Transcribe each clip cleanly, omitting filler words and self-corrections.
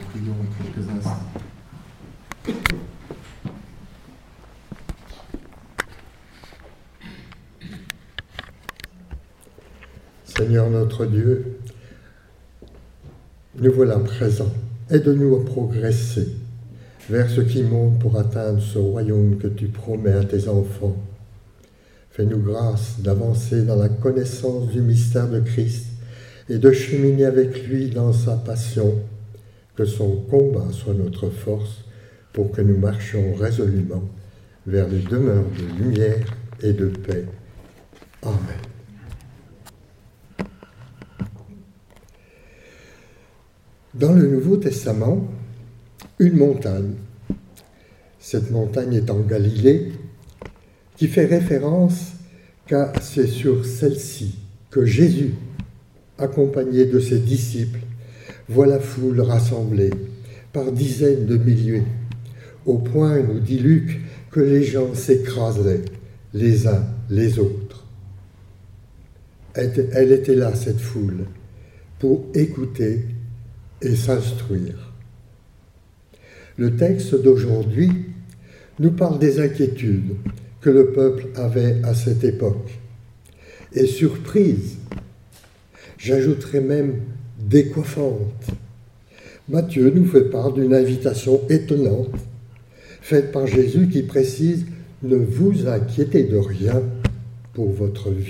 prions quelques instants. Seigneur notre Dieu, nous voilà présents. Aide-nous à progresser vers ce qui monte pour atteindre ce royaume que tu promets à tes enfants. Fais-nous grâce d'avancer dans la connaissance du mystère de Christ et de cheminer avec lui dans sa passion. Que son combat soit notre force pour que nous marchions résolument vers les demeures de lumière et de paix. Amen. Dans le Nouveau Testament, une montagne, cette montagne est en Galilée, qui fait référence car c'est sur celle-ci que Jésus, accompagné de ses disciples, voit la foule rassemblée par dizaines de milliers, au point, nous dit Luc, que les gens s'écrasaient les uns les autres. Elle était là, cette foule, pour écouter et s'instruire. Le texte d'aujourd'hui nous parle des inquiétudes que le peuple avait à cette époque. Et surprise, j'ajouterais même décoiffante. Matthieu nous fait part d'une invitation étonnante, faite par Jésus qui précise « Ne vous inquiétez de rien pour votre vie ».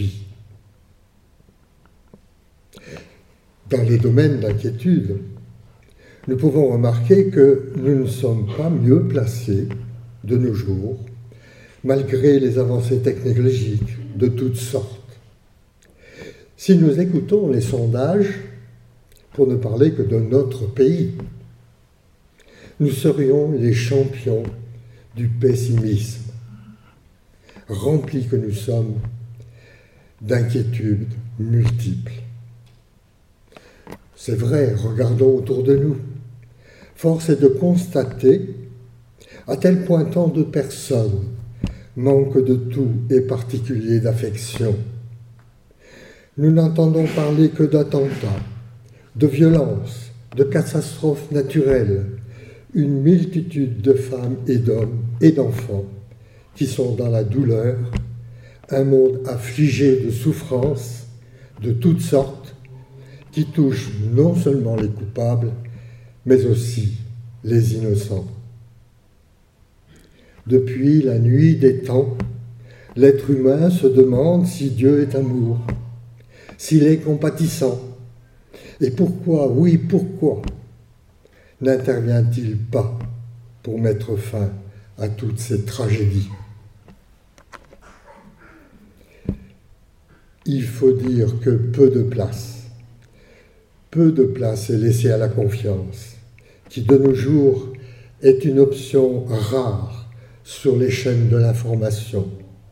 Dans les domaines d'inquiétude, nous pouvons remarquer que nous ne sommes pas mieux placés de nos jours, malgré les avancées technologiques de toutes sortes. Si nous écoutons les sondages, pour ne parler que de notre pays, nous serions les champions du pessimisme, remplis que nous sommes d'inquiétudes multiples. C'est vrai, regardons autour de nous. Force est de constater à tel point tant de personnes manquent de tout et particulier d'affection. Nous n'entendons parler que d'attentats, de violences, de catastrophes naturelles, une multitude de femmes et d'hommes et d'enfants qui sont dans la douleur, un monde affligé de souffrances de toutes sortes qui touche non seulement les coupables, mais aussi les innocents. Depuis la nuit des temps, l'être humain se demande si Dieu est amour, s'il est compatissant, et pourquoi, oui, pourquoi, n'intervient-il pas pour mettre fin à toutes ces tragédies? Il faut dire que peu de place est laissée à la confiance, qui de nos jours est une option rare sur les chaînes de l'information.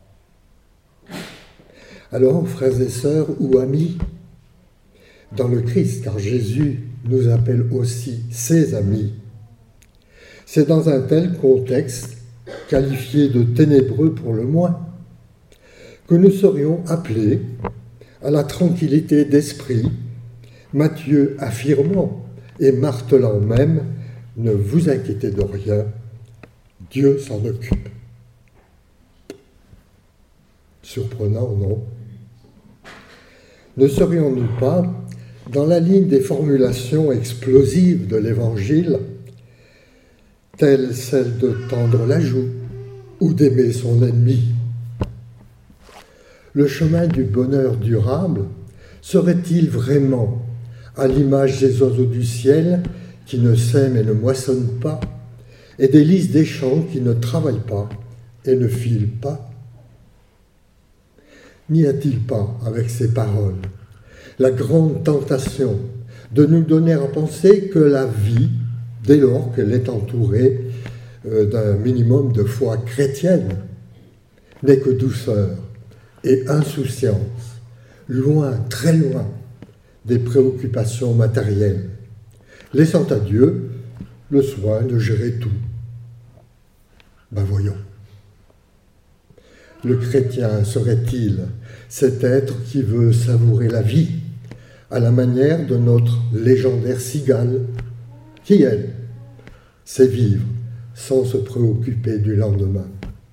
Alors, frères et sœurs ou amis, dans le Christ, car Jésus nous appelle aussi ses amis, c'est dans un tel contexte, qualifié de ténébreux pour le moins, que nous serions appelés à la tranquillité d'esprit, Matthieu affirmant et martelant même « Ne vous inquiétez de rien, Dieu s'en occupe ». Surprenant, non? Ne serions-nous pas dans la ligne des formulations explosives de l'Évangile, telle celle de tendre la joue ou d'aimer son ennemi? Le chemin du bonheur durable serait-il vraiment à l'image des oiseaux du ciel qui ne sèment et ne moissonnent pas, et des lys des champs qui ne travaillent pas et ne filent pas? N'y a-t-il pas, avec ces paroles, la grande tentation de nous donner à penser que la vie, dès lors qu'elle est entourée d'un minimum de foi chrétienne, n'est que douceur et insouciance, loin, très loin, des préoccupations matérielles, laissant à Dieu le soin de gérer tout? Voyons. Le chrétien serait-il cet être qui veut savourer la vie à la manière de notre légendaire cigale, qui, elle, sait vivre sans se préoccuper du lendemain.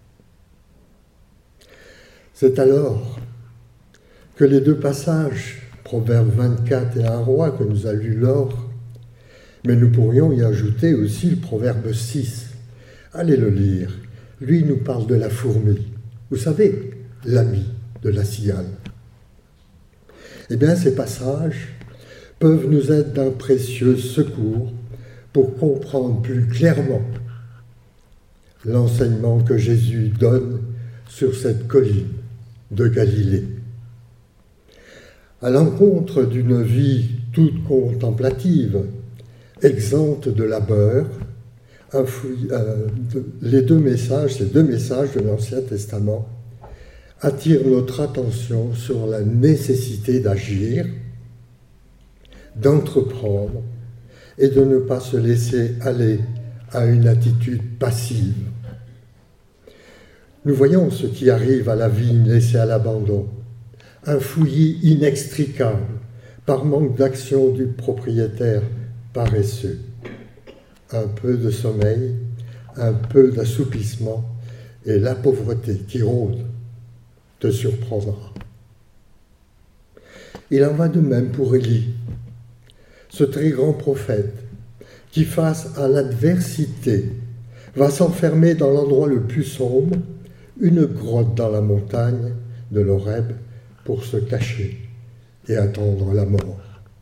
C'est alors que les deux passages, Proverbe 24 et 1 roi, que nous a lu Laure, mais nous pourrions y ajouter aussi le Proverbe 6. Allez le lire. Lui nous parle de la fourmi. Vous savez, l'ami de la cigale. Eh bien, ces passages peuvent nous être d'un précieux secours pour comprendre plus clairement l'enseignement que Jésus donne sur cette colline de Galilée. À l'encontre d'une vie toute contemplative, exempte de labeur, ces deux messages de l'Ancien Testament attirent notre attention sur la nécessité d'agir, d'entreprendre et de ne pas se laisser aller à une attitude passive. Nous voyons ce qui arrive à la vigne laissée à l'abandon, un fouillis inextricable par manque d'action du propriétaire paresseux. Un peu de sommeil, un peu d'assoupissement et la pauvreté qui rôde te surprendra. Il en va de même pour Élie, ce très grand prophète qui, face à l'adversité, va s'enfermer dans l'endroit le plus sombre, une grotte dans la montagne de l'Horeb, pour se cacher et attendre la mort.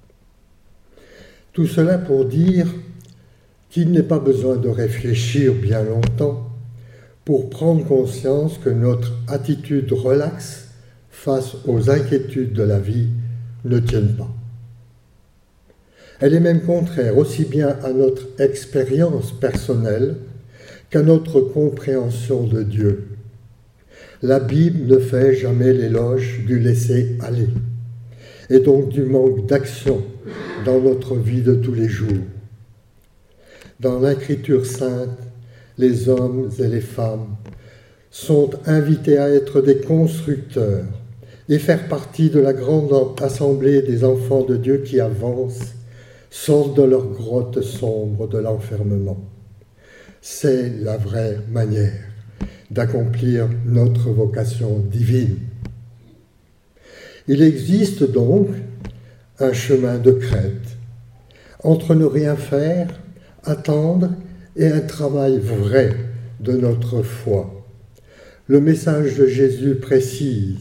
Tout cela pour dire qu'il n'est pas besoin de réfléchir bien longtemps pour prendre conscience que notre attitude relaxe face aux inquiétudes de la vie ne tienne pas. Elle est même contraire aussi bien à notre expérience personnelle qu'à notre compréhension de Dieu. La Bible ne fait jamais l'éloge du laisser-aller et donc du manque d'action dans notre vie de tous les jours. Dans l'Écriture sainte, les hommes et les femmes sont invités à être des constructeurs et faire partie de la grande assemblée des enfants de Dieu qui avancent, sortent de leur grotte sombre de l'enfermement. C'est la vraie manière d'accomplir notre vocation divine. Il existe donc un chemin de crête entre ne rien faire, attendre et un travail vrai de notre foi. Le message de Jésus précisé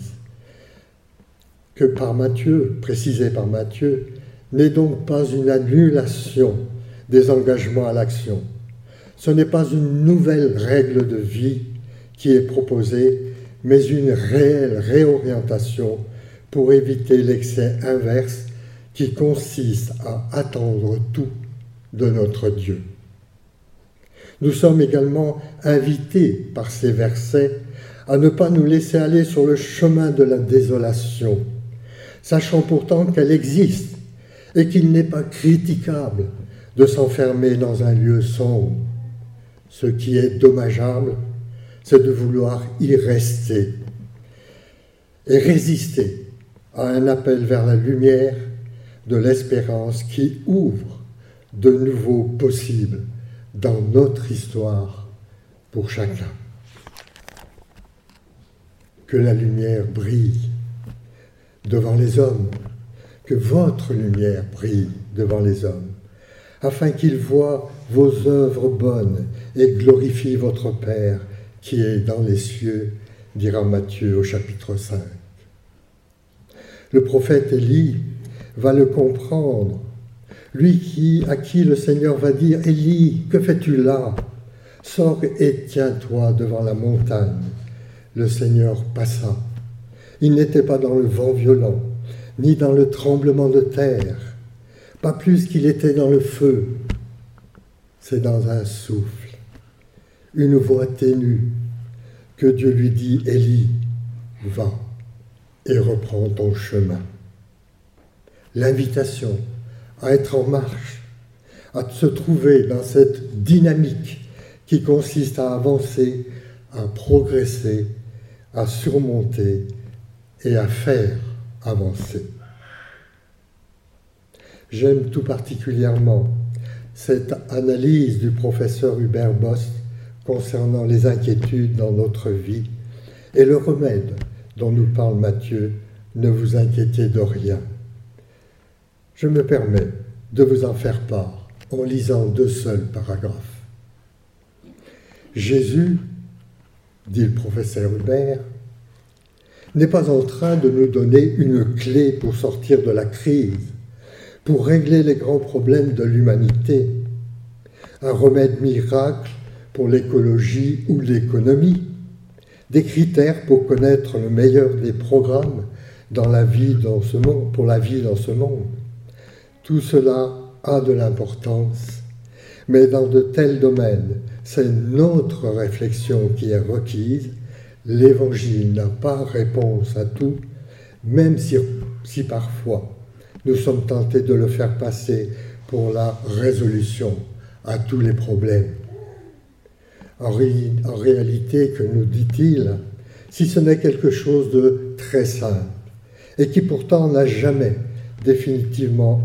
par Matthieu, n'est donc pas une annulation des engagements à l'action. Ce n'est pas une nouvelle règle de vie qui est proposée, mais une réelle réorientation pour éviter l'excès inverse qui consiste à attendre tout de notre Dieu. Nous sommes également invités par ces versets à ne pas nous laisser aller sur le chemin de la désolation, sachant pourtant qu'elle existe et qu'il n'est pas critiquable de s'enfermer dans un lieu sombre. Ce qui est dommageable, c'est de vouloir y rester et résister à un appel vers la lumière de l'espérance qui ouvre de nouveaux possibles dans notre histoire pour chacun. Que la lumière brille devant les hommes, que votre lumière brille devant les hommes, afin qu'ils voient vos œuvres bonnes et glorifient votre Père qui est dans les cieux, dira Matthieu au chapitre 5. Le prophète Élie va le comprendre, lui à qui le Seigneur va dire « Élie, que fais-tu là? Sors et tiens-toi devant la montagne. » Le Seigneur passa. Il n'était pas dans le vent violent, ni dans le tremblement de terre, pas plus qu'il était dans le feu. C'est dans un souffle, une voix ténue, que Dieu lui dit « Élie, va et reprends ton chemin. » L'invitation à être en marche, à se trouver dans cette dynamique qui consiste à avancer, à progresser, à surmonter et à faire avancer. J'aime tout particulièrement cette analyse du professeur Hubert Bost concernant les inquiétudes dans notre vie et le remède dont nous parle Matthieu, ne vous inquiétez de rien. Je me permets de vous en faire part en lisant 2 seuls paragraphes. Jésus, dit le professeur Hubert, n'est pas en train de nous donner une clé pour sortir de la crise, pour régler les grands problèmes de l'humanité, un remède miracle pour l'écologie ou l'économie, des critères pour connaître le meilleur des programmes pour la vie dans ce monde. Tout cela a de l'importance, mais dans de tels domaines, c'est notre réflexion qui est requise. L'Évangile n'a pas réponse à tout, même si parfois nous sommes tentés de le faire passer pour la résolution à tous les problèmes. En réalité, que nous dit-il, si ce n'est quelque chose de très simple, et qui pourtant n'est jamais définitivement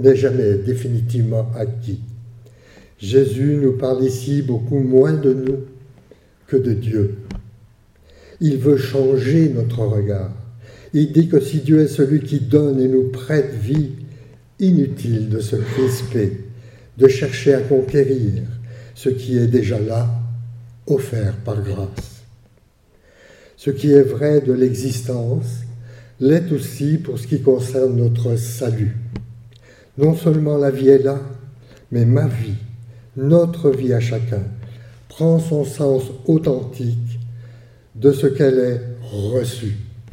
acquis. Jésus nous parle ici beaucoup moins de nous que de Dieu. Il veut changer notre regard. Il dit que si Dieu est celui qui donne et nous prête vie, inutile de se crisper, de chercher à conquérir ce qui est déjà là, offert par grâce. Ce qui est vrai de l'existence l'est aussi pour ce qui concerne notre salut. Non seulement la vie est là, mais ma vie, notre vie à chacun, prend son sens authentique de ce qu'elle est reçue.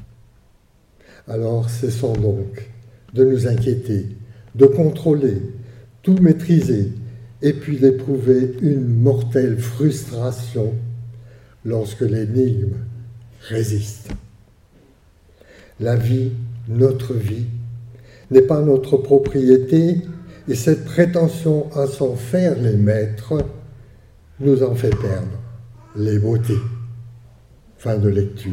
Alors cessons donc de nous inquiéter, de contrôler, tout maîtriser, et puis d'éprouver une mortelle frustration lorsque l'énigme résiste. La vie, notre vie, n'est pas notre propriété, et cette prétention à s'en faire les maîtres nous en fait perdre les beautés. Fin de lecture.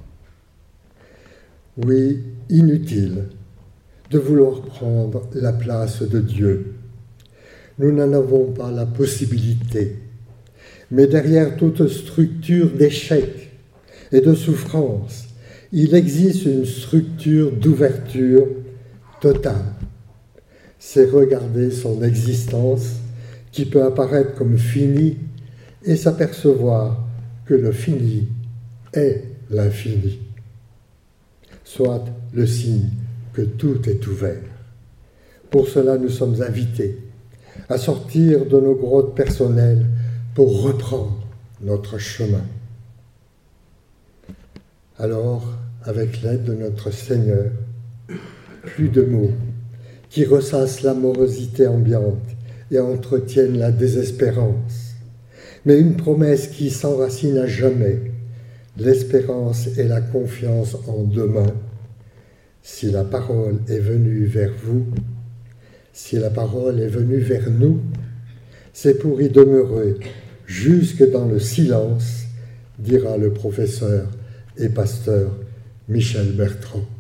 Oui, inutile de vouloir prendre la place de Dieu. Nous n'en avons pas la possibilité. Mais derrière toute structure d'échec et de souffrance, il existe une structure d'ouverture totale. C'est regarder son existence qui peut apparaître comme finie et s'apercevoir que le fini est l'infini. Soit le signe que tout est ouvert. Pour cela, nous sommes invités à sortir de nos grottes personnelles pour reprendre notre chemin. Alors, avec l'aide de notre Seigneur, plus de mots qui ressassent la morosité ambiante et entretiennent la désespérance, mais une promesse qui s'enracine à jamais, l'espérance et la confiance en demain. Si la parole est venue vers vous, si la parole est venue vers nous, c'est pour y demeurer jusque dans le silence, dira le professeur et pasteur Michel Bertrand.